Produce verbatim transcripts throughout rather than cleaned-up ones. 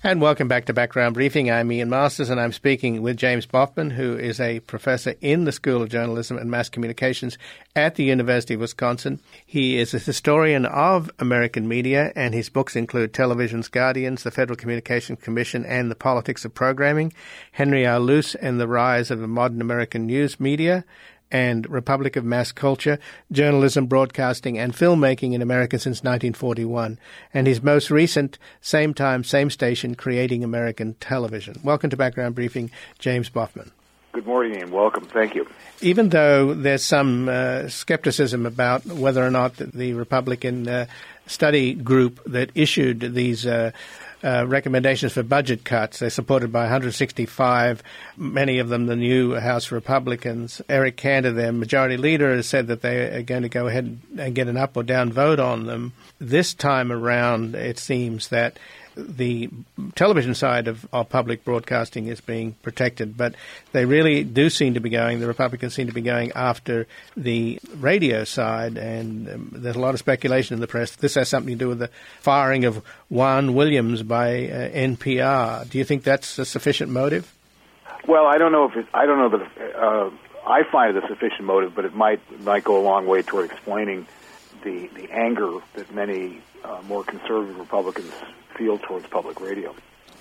And welcome back to Background Briefing. I'm Ian Masters, and I'm speaking with James Bofman, who is a professor in the School of Journalism and Mass Communications at the University of Wisconsin. He is a historian of American media, and his books include Television's Guardians, the Federal Communications Commission, and The Politics of Programming, Henry R. Luce and the Rise of the Modern American News Media, and Republic of Mass Culture, Journalism, Broadcasting, and Filmmaking in America since nineteen forty-one, and his most recent Same Time, Same Station, Creating American Television. Welcome to Background Briefing, James Bofman. Good morning and welcome. Thank you. Even though there's some uh, skepticism about whether or not the Republican uh, study group that issued these uh, Uh, recommendations for budget cuts. They're supported by one hundred sixty-five, many of them the new House Republicans. Eric Cantor, their majority leader, has said that they are going to go ahead and get an up or down vote on them. This time around, it seems that the television side of, of public broadcasting is being protected, but they really do seem to be going, the Republicans seem to be going after the radio side, and um, there's a lot of speculation in the press that this has something to do with the firing of Juan Williams by uh, N P R. Do you think that's a sufficient motive? Well, I don't know if it, I don't know that uh, I find it a sufficient motive, but it might might go a long way toward explaining the the anger that many uh, more conservative Republicans feel towards public radio.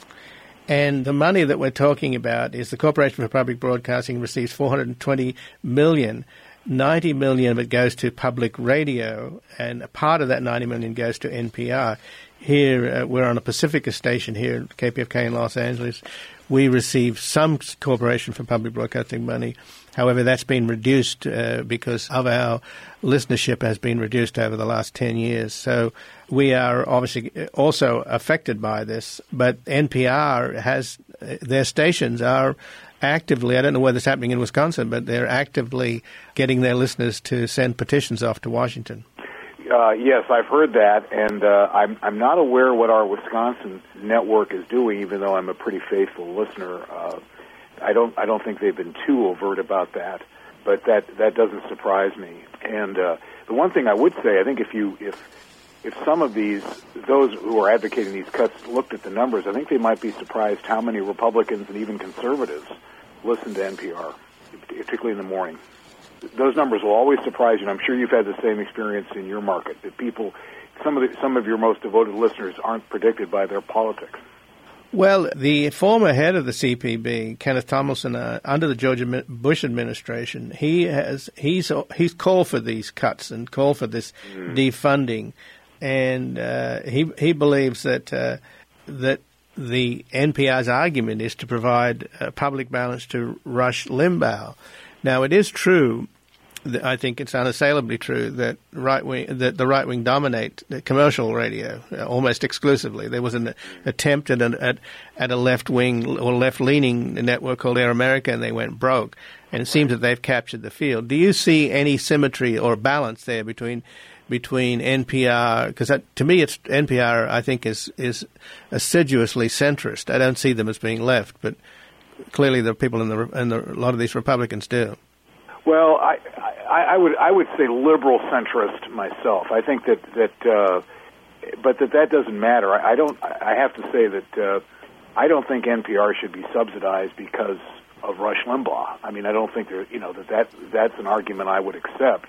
And the money that we're talking about is the Corporation for Public Broadcasting receives four hundred twenty million dollars. ninety million dollars of it goes to public radio, and a part of that ninety million dollars goes to N P R. Here, uh, we're on a Pacifica station here at K P F K in Los Angeles. We receive some Corporation for Public Broadcasting money. However, that's been reduced uh, because of our listenership has been reduced over the last ten years. So we are obviously also affected by this. But N P R has uh, their stations are actively, I don't know whether it's happening in Wisconsin, but they're actively getting their listeners to send petitions off to Washington. Uh, yes, I've heard that, and uh, I'm, I'm not aware what our Wisconsin network is doing, even though I'm a pretty faithful listener. Uh, I don't I don't think they've been too overt about that, but that, that doesn't surprise me. And uh, the one thing I would say, I think if you if if some of these those who are advocating these cuts looked at the numbers, I think they might be surprised how many Republicans and even conservatives listen to N P R, particularly in the morning. Those numbers will always surprise you, and I'm sure you've had the same experience in your market, that people, some of the, some of your most devoted listeners aren't predicted by their politics. Well, the former head of the C P B, Kenneth Tomlinson, uh, under the George Bush administration, he has he's he's called for these cuts and called for this mm. defunding, and uh, he he believes that uh, that the N P R's argument is to provide a public balance to Rush Limbaugh. Now, it is true, that I think it's unassailably true, that right wing, that the right wing dominate commercial radio uh, almost exclusively. There was an attempt at, an, at, at a left wing or left leaning network called Air America, and they went broke. And it seems that they've captured the field. Do you see any symmetry or balance there between between N P R? Because to me, it's N P R. I think is is assiduously centrist. I don't see them as being left, but clearly, the people in the and the, a lot of these Republicans do. Well, I, I, I would I would say liberal centrist myself. I think that that, uh, but that that doesn't matter. I, I don't. I have to say that uh, I don't think N P R should be subsidized because of Rush Limbaugh. I mean, I don't think there. You know that, that that's an argument I would accept.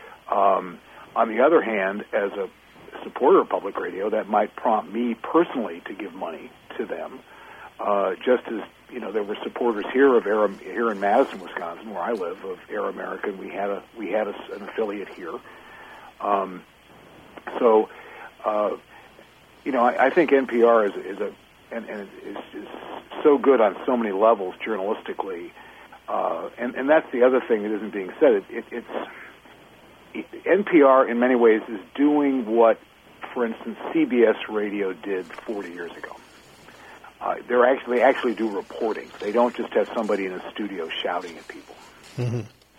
Um, on the other hand, as a supporter of public radio, that might prompt me personally to give money to them, uh, just as. You know, there were supporters here of Air, here in Madison, Wisconsin, where I live, of Air America. And we had a we had a, an affiliate here. Um, so, uh, you know, I, I think N P R is is a and, and is, is so good on so many levels journalistically, uh, and and that's the other thing that isn't being said. It, it, it's it, N P R in many ways is doing what, for instance, C B S Radio did forty years ago. Uh, they're actually they actually do reporting. They don't just have somebody in a studio shouting at people. Mm-hmm.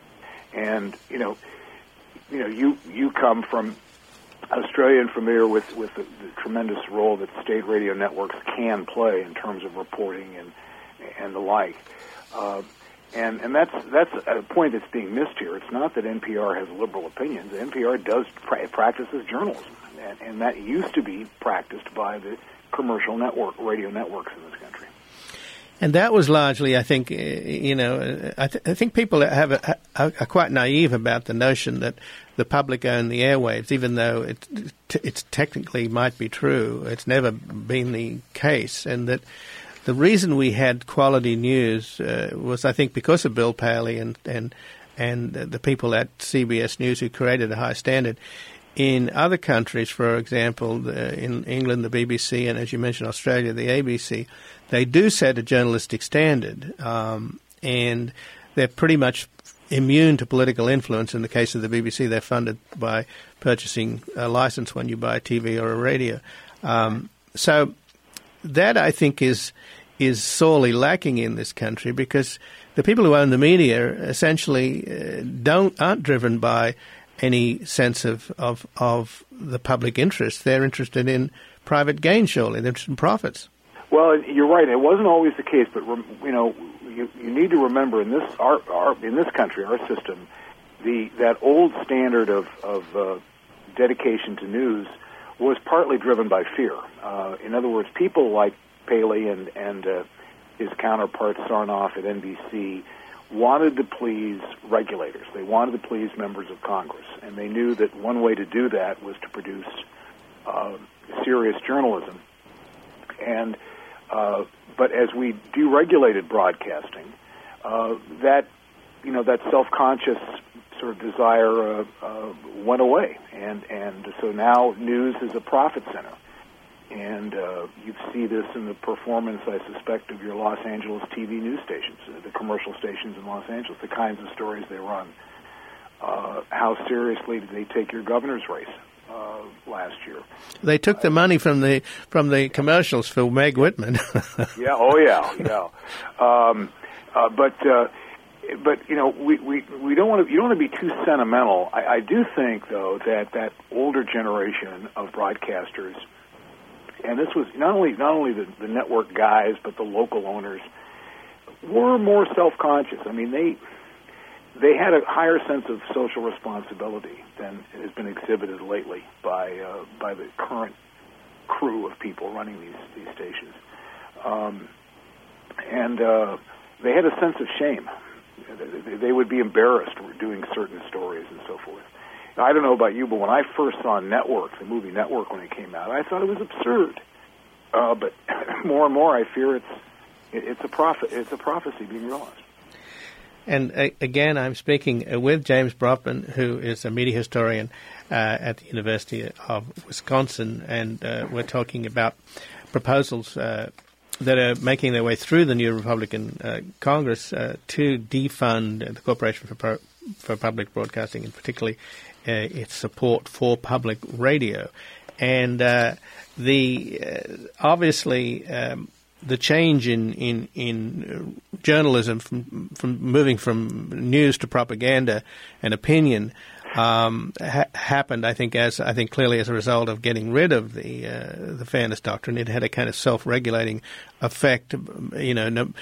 And you know, you know, you you come from Australia and familiar with with the, the tremendous role that state radio networks can play in terms of reporting and and the like. Uh, and and that's that's a point that's being missed here. It's not that N P R has liberal opinions. N P R does pra- practices journalism, and, and that used to be practiced by the commercial network radio networks in this country. And that was largely, I think, you know, I, th- I think people have a, are, are quite naive about the notion that the public own the airwaves, even though it t- it's technically might be true. It's never been the case, and that the reason we had quality news uh, was, I think, because of Bill Paley and and and the people at C B S News who created a high standard. In other countries, for example, the, in England, the B B C, and as you mentioned, Australia, the A B C, they do set a journalistic standard, um, and they're pretty much immune to political influence. In the case of the B B C, they're funded by purchasing a license when you buy a T V or a radio. Um, so that, I think, is is sorely lacking in this country, because the people who own the media essentially uh, don't aren't driven by any sense of, of of the public interest. They're interested in private gain, surely. They're interested in profits. Well, you're right. It wasn't always the case, but you know, you, you need to remember in this our, our in this country, our system, the that old standard of of uh, dedication to news was partly driven by fear. Uh, in other words, people like Paley and and uh, his counterpart Sarnoff at N B C wanted to please regulators. They wanted to please members of Congress, and they knew that one way to do that was to produce uh, serious journalism. And uh, but as we deregulated broadcasting, uh, that you know that self-conscious sort of desire uh, uh, went away, and and so now news is a profit center. And uh, you see this in the performance, I suspect, of your Los Angeles T V news stations, uh, the commercial stations in Los Angeles, the kinds of stories they run. Uh, how seriously did they take your governor's race uh, last year? They took the money from the from the commercials for Meg Whitman. yeah, oh yeah, yeah. Um, uh, but uh, but you know, we, we, we don't want to you don't want to be too sentimental. I, I do think though that that older generation of broadcasters. And this was not only not only the, the network guys, but the local owners were more self-conscious. I mean, they they had a higher sense of social responsibility than has been exhibited lately by uh, by the current crew of people running these these stations. Um, and uh, they had a sense of shame. They, they would be embarrassed doing certain stories and so forth. I don't know about you, but when I first saw Network, the movie Network, when it came out, I thought it was absurd. Uh, but more and more, I fear it's it's a prophet, it's a prophecy being realized. And uh, again, I'm speaking with James Brofman, who is a media historian uh, at the University of Wisconsin, and uh, we're talking about proposals uh, that are making their way through the new Republican uh, Congress uh, to defund the Corporation for Pro- for Public Broadcasting, and particularly Uh, its support for public radio. And uh, the uh, obviously um, the change in in, in journalism from from moving from news to propaganda and opinion um, ha- happened, I think, as I think clearly as a result of getting rid of the uh, the fairness doctrine. It had a kind of self-regulating effect. You know, no,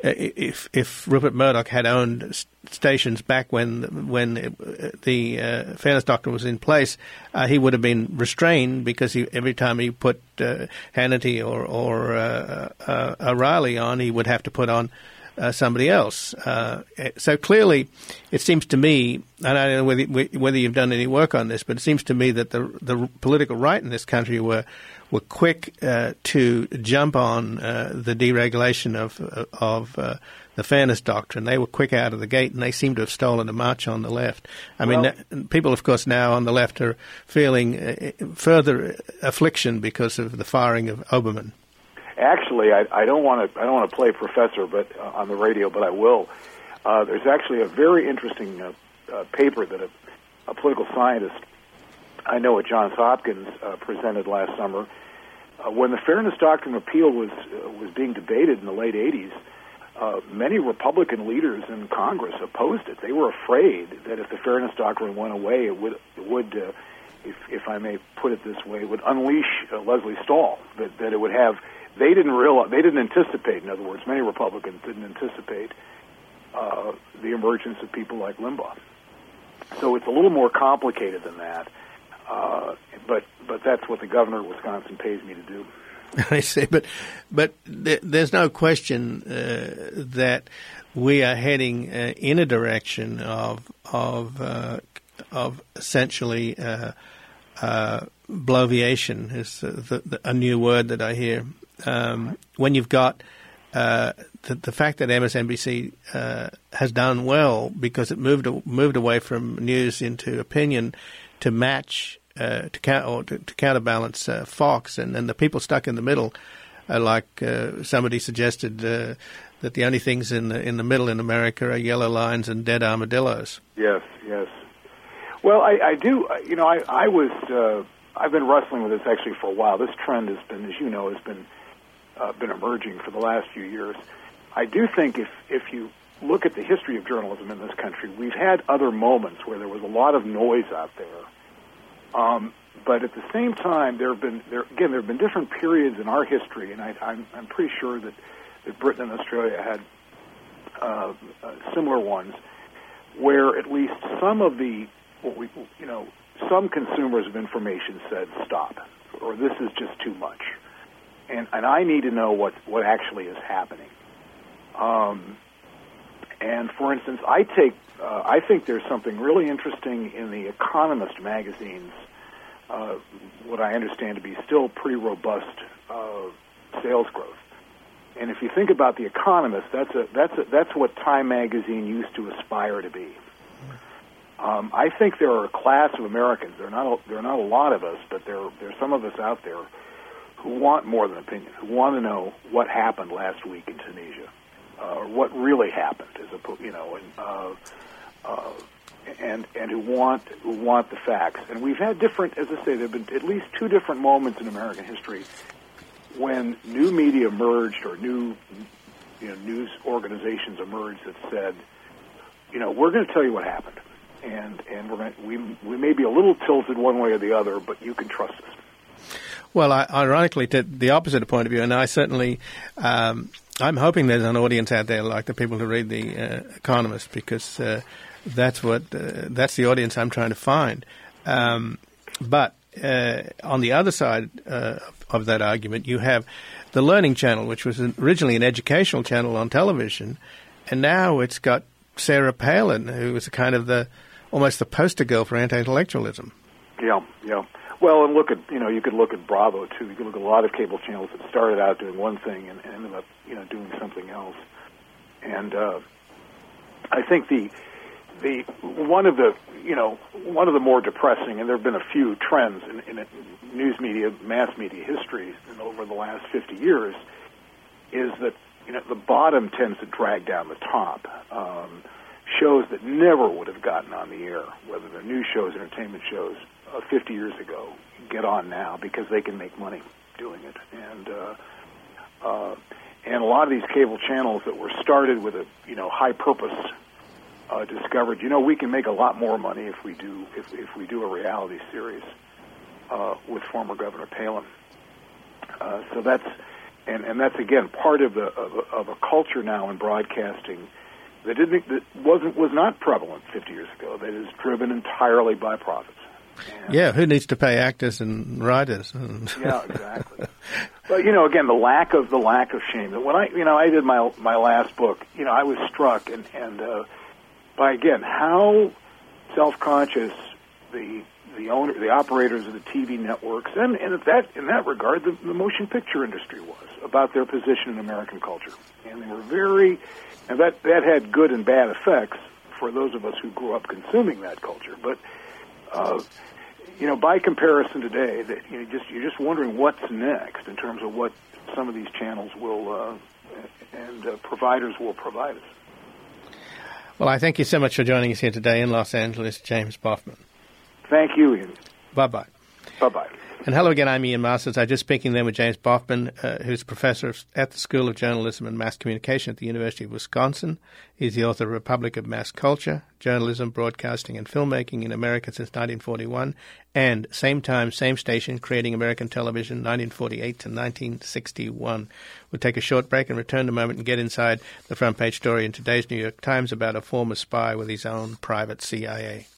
if if Rupert Murdoch had owned stations back when when the uh, fairness doctrine was in place, uh, he would have been restrained, because he, every time he put uh, Hannity or or uh, uh, O'Reilly on, he would have to put on uh, somebody else. Uh, so clearly, it seems to me, and I don't know whether whether you've done any work on this, but it seems to me that the the political right in this country were. were quick uh, to jump on uh, the deregulation of of uh, the fairness doctrine. They were quick out of the gate, and they seem to have stolen a march on the left. I well, mean, people, of course, now on the left are feeling uh, further affliction because of the firing of Oberman. Actually, I, I don't want to I don't want to play professor, but uh, on the radio, but I will. Uh, there's actually a very interesting uh, uh, paper that a, a political scientist I know at Johns Hopkins uh, presented last summer. Uh, when the Fairness Doctrine appeal was uh, was being debated in the late eighties, uh, many Republican leaders in Congress opposed it. They were afraid that if the Fairness Doctrine went away, it would, it would uh, if, if I may put it this way, it would unleash uh, Leslie Stahl. That, that it would have. They didn't realize. They didn't anticipate. In other words, many Republicans didn't anticipate uh, the emergence of people like Limbaugh. So it's a little more complicated than that. Uh, but but that's what the governor of Wisconsin pays me to do. I see, but but th- there's no question uh, that we are heading uh, in a direction of of uh, of essentially uh, uh, bloviation is the, the, a new word that I hear. Um, when you've got uh, the, the fact that M S N B C uh, has done well because it moved moved away from news into opinion to match. Uh, to, count, or to, to counterbalance uh, Fox, and, and the people stuck in the middle, uh, like uh, somebody suggested uh, that the only things in the, in the middle in America are yellow lines and dead armadillos. Yes, yes. Well, I, I do. You know, I, I was. Uh, I've been wrestling with this actually for a while. This trend has been, as you know, has been uh, been emerging for the last few years. I do think if if you look at the history of journalism in this country, we've had other moments where there was a lot of noise out there. Um, but at the same time, there have been there again there have been different periods in our history, and I, I'm I'm pretty sure that, that Britain and Australia had uh, uh, similar ones, where at least some of the what we you know some consumers of information said stop, or this is just too much, and and I need to know what what actually is happening. Um, and for instance, I take. Uh, I think there's something really interesting in the Economist magazine's, uh, what I understand to be still pretty robust uh, sales growth. And if you think about the Economist, that's a, that's a, that's what Time magazine used to aspire to be. Um, I think there are a class of Americans. There are not a, there are not a lot of us, but there there are some of us out there who want more than opinion, who want to know what happened last week in Tunisia, uh, or what really happened, as a you know and. Uh, Uh, and and who want who want the facts. And we've had different, as I say, there have been at least two different moments in American history when new media emerged or new you know, news organizations emerged that said, you know, we're going to tell you what happened, and and we're going to, we we may be a little tilted one way or the other, but you can trust us. Well, I, ironically, to the opposite point of view, and I certainly. Um, I'm hoping there's an audience out there like the people who read The uh, Economist, because uh, that's what uh, that's the audience I'm trying to find. Um, but uh, on the other side uh, of that argument, you have the Learning Channel, which was originally an educational channel on television, and now it's got Sarah Palin, who was kind of the almost the poster girl for anti-intellectualism. Yeah, yeah. Well, and look at, you know, you could look at Bravo, too. You could look at a lot of cable channels that started out doing one thing and ended up, you know, doing something else. And uh, I think the the one of the, you know, one of the more depressing, and there have been a few trends in, in news media, mass media history over the last fifty years, is that, you know, the bottom tends to drag down the top. Um, shows that never would have gotten on the air, whether they're news shows, entertainment shows, Uh, fifty years ago, get on now because they can make money doing it. And uh, uh, and a lot of these cable channels that were started with a you know high purpose uh, discovered, you know, we can make a lot more money if we do if if we do a reality series uh, with former Governor Palin. Uh, so that's and, and that's again part of the of a, of a culture now in broadcasting that didn't that wasn't was not prevalent fifty years ago. That is driven entirely by profits. And yeah, who needs to pay actors and writers? Yeah, exactly. But you know, again, the lack of the lack of shame. When I, you know, I did my my last book, you know, I was struck and and uh, by again how self-conscious the the owner, the operators of the T V networks, and and at that in that regard, the, the motion picture industry was about their position in American culture, and they were very, and that that had good and bad effects for those of us who grew up consuming that culture, but. Uh, you know, by comparison today, that you know, just you're just wondering what's next in terms of what some of these channels will uh, and uh, providers will provide us. Well, I thank you so much for joining us here today in Los Angeles, James Bofman. Thank you, Ian. Bye bye. Bye bye. And hello again, I'm Ian Masters. I'm just speaking then with James Bofman, uh, who's a professor at the School of Journalism and Mass Communication at the University of Wisconsin. He's the author of Republic of Mass Culture, Journalism, Broadcasting, and Filmmaking in America since nineteen forty-one, and Same Time, Same Station, Creating American Television, nineteen forty-eight to nineteen sixty-one. We'll take a short break and return in a moment and get inside the front page story in today's New York Times about a former spy with his own private C I A.